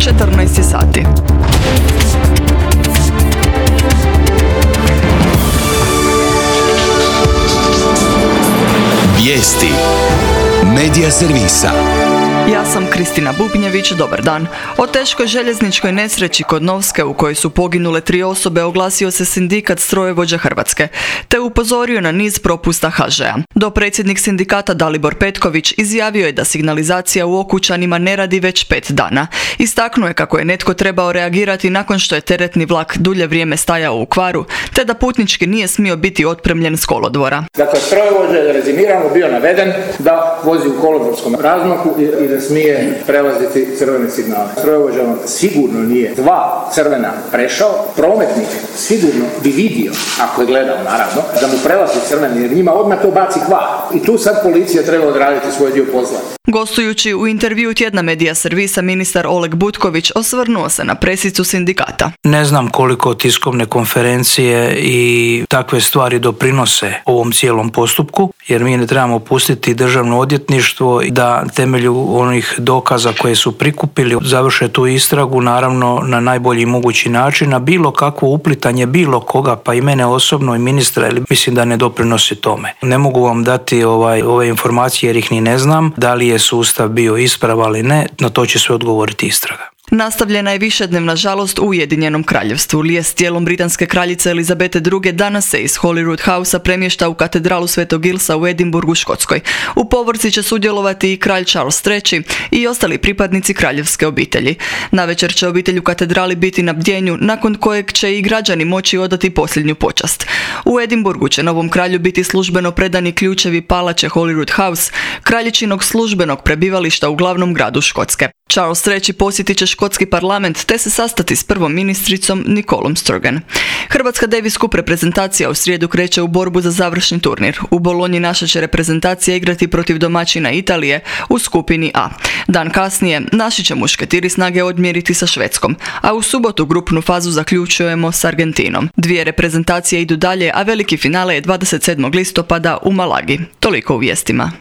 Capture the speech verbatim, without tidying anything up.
četrnaest sati. Vijesti Medija servisa. Ja sam Kristina Bubnjević, dobar dan. O teškoj željezničkoj nesreći kod Novske u kojoj su poginule tri osobe oglasio se sindikat strojovođa Hrvatske, te upozorio na niz propusta ha žea. Dopredsjednik sindikata Dalibor Petković izjavio je da signalizacija u Okučanima ne radi već pet dana. Istaknuo je kako je netko trebao reagirati nakon što je teretni vlak dulje vrijeme stajao u kvaru, te da putnički nije smio biti otpremljen s kolodvora. Dakle, strojovođa je, da rezimiramo, bio naveden da vozi u kolodvorskom razmaku i, i da smije prelaziti crvene signale. Strojovođa vam sigurno nije dva crvena prešao, prometnik sigurno bi vidio, ako je gledao naravno, da mu prelazi crveni, jer njima odmah to baci kvar. I tu sad policija treba odraditi svoj dio posla. Gostujući u intervju tjedna Medija servisa, ministar Oleg Butković osvrnuo se na presicu sindikata. Ne znam koliko tiskovne konferencije i takve stvari doprinose ovom cijelom postupku, jer mi ne trebamo pustiti državno odvjetništvo da temelju onih dokaza koje su prikupili završe tu istragu, naravno na najbolji mogući način, a bilo kakvo uplitanje bilo koga, pa i mene osobno i ministra, mislim da ne doprinosi tome. Ne mogu vam dati ovaj, ove informacije jer ih ni ne znam, da li je sustav bio ispravan ili ne, na to će sve odgovoriti istraga. Nastavljena je višednevna žalost u Ujedinjenom kraljevstvu. Lijes tijelom britanske kraljice Elizabete druge danas se iz Holyrood Housea premješta u katedralu Svetog Gilsa u Edinburgu, Škotskoj. U povorci će sudjelovati i kralj Charles treći i ostali pripadnici kraljevske obitelji. Navečer će obitelj u katedrali biti na bdjenju, nakon kojeg će i građani moći odati posljednju počast. U Edinburgu će novom kralju biti službeno predani ključevi palače Holyrood House, kraljičinog službenog prebivališta u glavnom gradu Škotske. Charles treći posjetit će škotski parlament te se sastati s prvom ministricom Nicolom Sturgeon. Hrvatska Davis Cup reprezentacija u srijedu kreće u borbu za završni turnir. U Bolonji naša će reprezentacija igrati protiv domaćina Italije u skupini A. Dan kasnije naši će mušketiri snage odmjeriti sa Švedskom, a u subotu grupnu fazu zaključujemo s Argentinom. Dvije reprezentacije idu dalje, a veliki finale je dvadeset sedmog listopada u Malagi. Toliko u vijestima.